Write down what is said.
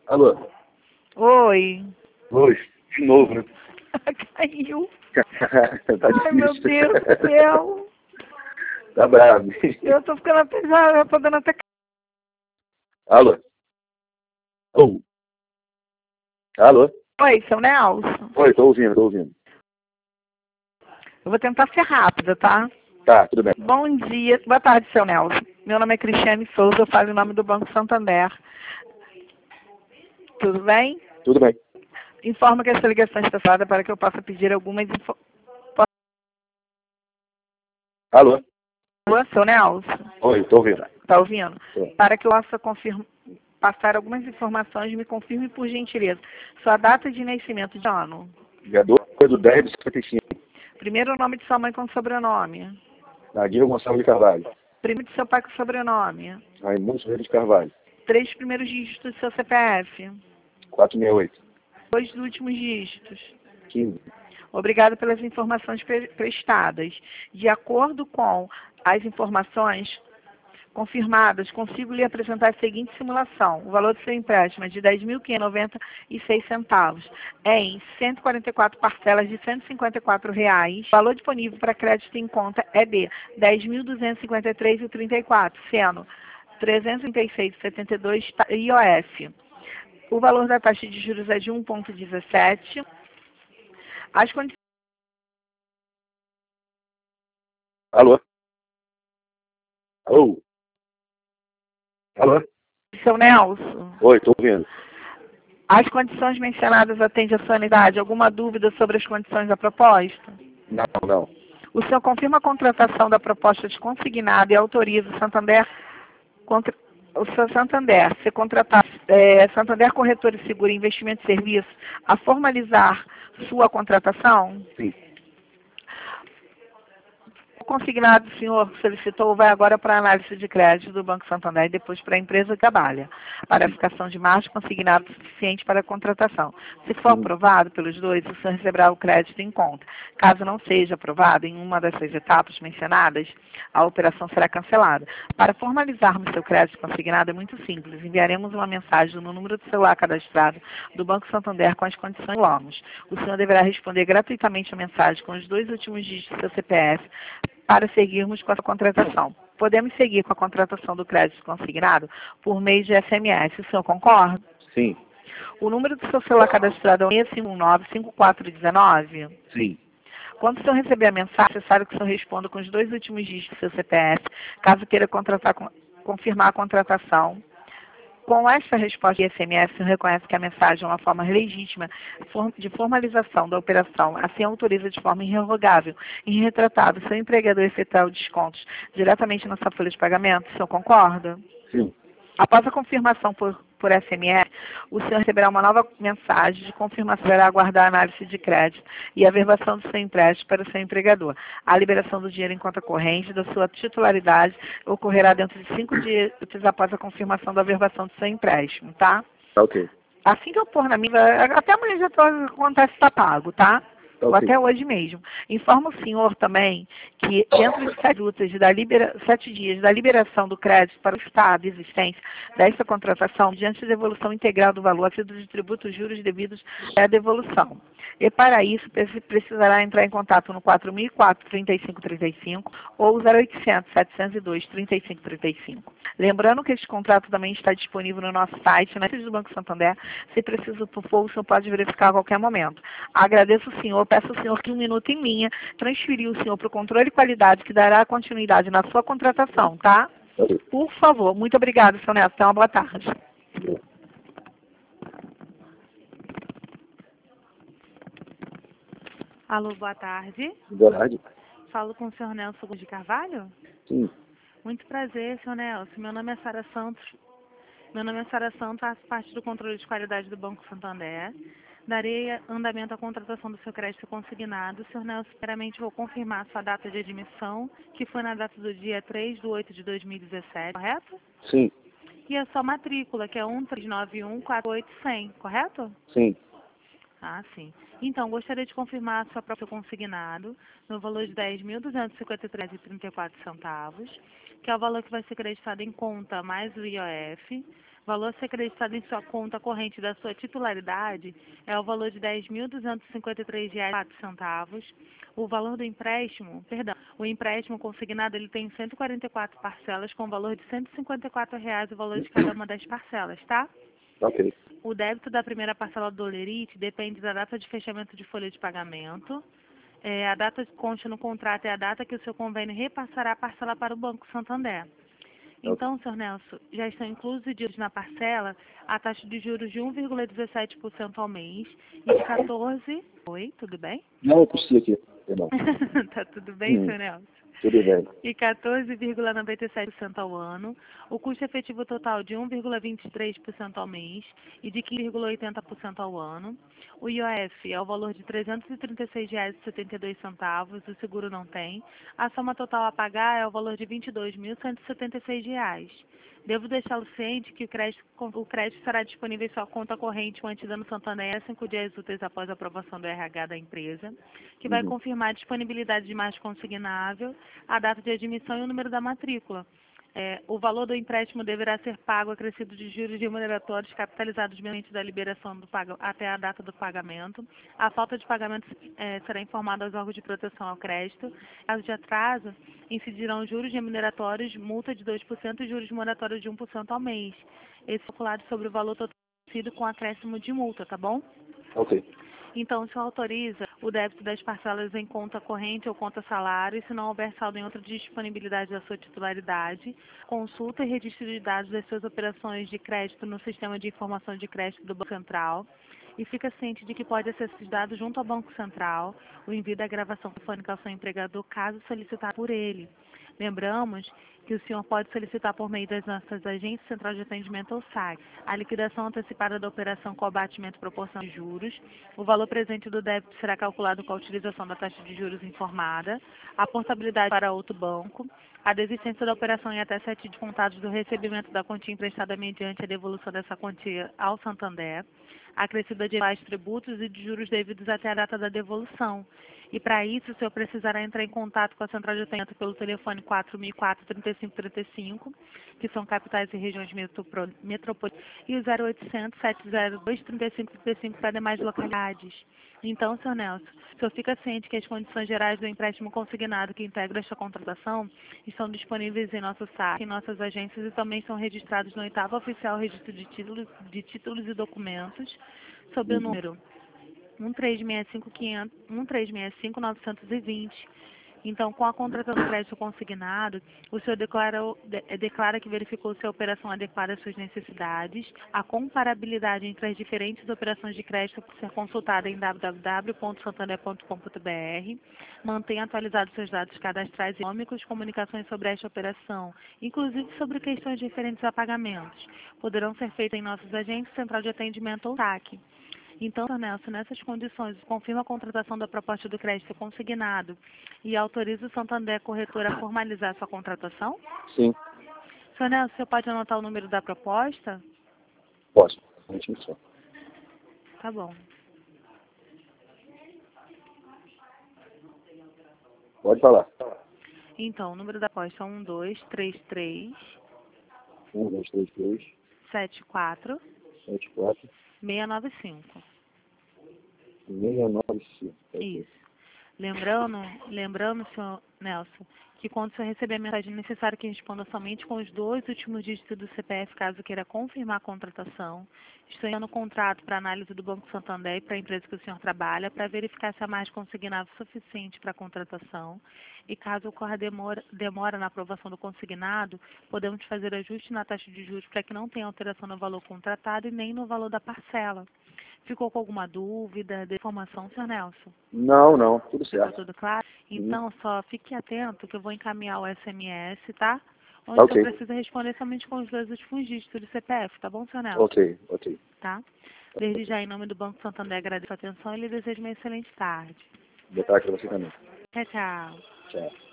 Alô? Oi. Oi, de novo, né? Caiu. Tá Ai, meu difícil. Deus do céu. Tá bravo. Eu tô ficando pesada, tô dando até... Alô? Oh. Alô? Oi, seu Nelson. Oi, tô ouvindo, tô ouvindo. Eu vou tentar ser rápida, tá? Tá, tudo bem. Bom dia. Boa tarde, seu Nelson. Meu nome é Cristiane Souza, eu falo em nome do Banco Santander. Tudo bem? Tudo bem. Informo que essa ligação está falada para que eu possa pedir algumas informações. Alô? Seu Nelson? Oi, tô ouvindo. Tá ouvindo? Tô. Para que eu possa passar algumas informações, me confirme por gentileza. Sua data de nascimento de ano. Dia 2/10/55. Primeiro nome de sua mãe com sobrenome. Naguinho Gonçalves de Carvalho. Primeiro de seu pai com sobrenome. Raimundo Ferreira de Carvalho. 3 primeiros dígitos do seu CPF. 468. 2 últimos dígitos. 15. Obrigado pelas informações prestadas. De acordo com as informações confirmadas, consigo lhe apresentar a seguinte simulação. O valor do seu empréstimo é de R$ 10.596 em 144 parcelas de R$ 154. O valor disponível para crédito em conta é de R$ 10.253,34, sendo R$ 336,72 IOF. O valor da taxa de juros é de 1,17. As condições... Alô? Alô? Alô? Seu Nelson, Oi, tô ouvindo. as condições mencionadas atendem à sua unidade? Alguma dúvida sobre as condições da proposta? Não, não. O senhor confirma a contratação da proposta de consignado e autoriza o Santander, o seu Santander, se contratar Santander Corretor e Seguro Investimento e Serviço, a formalizar sua contratação? Sim. O consignado que o senhor solicitou vai agora para a análise de crédito do Banco Santander e depois para a empresa que trabalha, para a ficação de margem consignado suficiente para a contratação. Se for aprovado pelos dois, o senhor receberá o crédito em conta. Caso não seja aprovado em uma dessas etapas mencionadas, a operação será cancelada. Para formalizarmos seu crédito consignado é muito simples. Enviaremos uma mensagem no número do celular cadastrado do Banco Santander com as condições que falamos. O senhor deverá responder gratuitamente a mensagem com os 2 últimos dígitos do seu CPF para seguirmos com a contratação. Podemos seguir com a contratação do crédito consignado por meio de SMS. O senhor concorda? Sim. O número do seu celular cadastrado é o 6519-5419? Sim. Quando o senhor receber a mensagem, é necessário que o senhor responda com os 2 últimos dígitos do seu CPF, caso queira confirmar a contratação. Com esta resposta de SMS, o senhor reconhece que a mensagem é uma forma legítima de formalização da operação, assim autoriza de forma irrevogável e retratado seu empregador efetuar descontos diretamente na sua folha de pagamento. O senhor concorda? Sim. Após a confirmação por SMS, o senhor receberá uma nova mensagem de confirmação, deverá aguardar a análise de crédito e a verbação do seu empréstimo para o seu empregador. A liberação do dinheiro em conta corrente da sua titularidade ocorrerá dentro de 5 dias após a confirmação da verbação do seu empréstimo, tá? Ok. Assim que eu pôr na minha... Até amanhã já acontece, está pago, tá? Ou Ok. até hoje mesmo. Informa o senhor também que dentro de 7 dias da liberação do crédito para o Estado e existência desta contratação, diante da devolução integral do valor acrescido de tributos, juros devidos à devolução. E para isso, precisará entrar em contato no 4004-3535 ou 0800-702-3535. Lembrando que este contrato também está disponível no nosso site, na sede do Banco Santander. Se preciso for, o senhor pode verificar a qualquer momento. Agradeço o senhor, peço ao senhor que 1 minuto em linha, transferir o senhor para o controle de qualidade, que dará continuidade na sua contratação, tá? Ok. Por favor. Muito obrigada, senhor Neto. Tenha uma boa tarde. Alô, boa tarde. Boa tarde. Falo com o senhor Nelson de Carvalho? Sim. Muito prazer, senhor Nelson. Meu nome é Sara Santos. Faço parte do controle de qualidade do Banco Santander. Darei andamento à contratação do seu crédito consignado. Senhor Nelson, primeiramente vou confirmar sua data de admissão, que foi na data do dia 3/8/2017, correto? Sim. E a sua matrícula, que é 13914810, correto? Sim. Ah, sim. Então, gostaria de confirmar a sua própria consignado no valor de R$ 10.253,34, que é o valor que vai ser creditado em conta mais o IOF, valor a ser acreditado em sua conta corrente da sua titularidade é o valor de R$ 10.253,04. O valor do empréstimo, o empréstimo consignado ele tem 144 parcelas com o valor de R$ 154,00 o valor de cada uma das parcelas, tá? Ok. O débito da primeira parcela do Olerite depende da data de fechamento de folha de pagamento. A data que consta no contrato é a data que o seu convênio repassará a parcela para o Banco Santander. Então, Sr. Nelson, já estão incluídos na parcela a taxa de juros de 1,17% ao mês e de 14... Oi, tudo bem? Não, eu tossi aqui. Perdão. Tá tudo bem, Sr. Nelson? Tudo bem. E 14,97% ao ano, o custo efetivo total de 1,23% ao mês e de 15,80% ao ano. O IOF é o valor de R$ 336,72, o seguro não tem. A soma total a pagar é o valor de R$ 22.176. Devo deixá-lo ciente que o crédito será disponível em sua conta corrente antes do Santander 5 dias úteis após a aprovação do RH da empresa, que vai confirmar a disponibilidade de margem consignável, a data de admissão e o número da matrícula. O valor do empréstimo deverá ser pago acrescido de juros remuneratórios capitalizados mediante da liberação até a data do pagamento. A falta de pagamento será informada aos órgãos de proteção ao crédito. Em caso de atraso, incidirão juros remuneratórios, multa de 2% e juros moratórios de 1% ao mês. Esse é calculado sobre o valor total com acréscimo de multa, tá bom? Ok. Então, o senhor autoriza o débito das parcelas em conta corrente ou conta salário, se não houver saldo em outra disponibilidade da sua titularidade, consulta e registro de dados das suas operações de crédito no Sistema de Informação de Crédito do Banco Central, e fica ciente de que pode acessar esses dados junto ao Banco Central, o envio da gravação telefônica ao seu empregador, caso solicitado por ele. Lembramos que o senhor pode solicitar por meio das nossas agências Central de Atendimento ou SAC a liquidação antecipada da operação com abatimento proporcional de juros. O valor presente do débito será calculado com a utilização da taxa de juros informada, a portabilidade para outro banco, a desistência da operação em até 7 dias contados do recebimento da quantia emprestada mediante a devolução dessa quantia ao Santander, acrescida de iguais tributos e de juros devidos até a data da devolução. E para isso, o senhor precisará entrar em contato com a Central de Atendimento pelo telefone 4004-3535, que são capitais e regiões metropolitanas, e o 0800-702-3535 para demais localidades. Então, Sr. Nelson, o senhor fica ciente que as condições gerais do empréstimo consignado que integra esta contratação estão disponíveis em nosso site, em nossas agências e também são registrados no 8º Oficial Registro de Títulos e Documentos, sob o número 1365920. Então, com a contratação do crédito consignado, o senhor declara que verificou se a operação adequada às suas necessidades. A comparabilidade entre as diferentes operações de crédito pode ser consultada em www.santander.com.br. Mantém atualizados seus dados cadastrais e econômicos, comunicações sobre esta operação, inclusive sobre questões referentes a pagamentos. Poderão ser feitas em nossos agentes, Central de Atendimento ou SAC. Então, Sr. Nelson, nessas condições, confirma a contratação da proposta do crédito consignado e autoriza o Santander Corretora a formalizar sua contratação? Sim. Sr. Nelson, você pode anotar o número da proposta? Posso. Só. Tá bom. Pode falar. Então, o número da proposta é 1233 1233 74 74 695. 695. Isso. Lembrando, senhor Nelson, que quando o senhor receber a mensagem, é necessário que responda somente com os 2 últimos dígitos do CPF, caso queira confirmar a contratação. Estou enviando o contrato para análise do Banco Santander e para a empresa que o senhor trabalha, para verificar se há margem consignável suficiente para a contratação. E caso ocorra demora na aprovação do consignado, podemos fazer ajuste na taxa de juros para que não tenha alteração no valor contratado e nem no valor da parcela. Ficou com alguma dúvida de informação, senhor Nelson? Não, tudo Ficou certo. tudo claro? Então, só fique atento que eu vou encaminhar o SMS, tá? Onde Tá, o senhor ok. precisa responder somente com os 2 últimos dígitos do CPF, tá bom, senhor Nelson? Ok. Tá? Desde já, em nome do Banco Santander, agradeço a atenção e lhe desejo uma excelente tarde. Boa tarde para você também. Tchau, tchau. Tchau.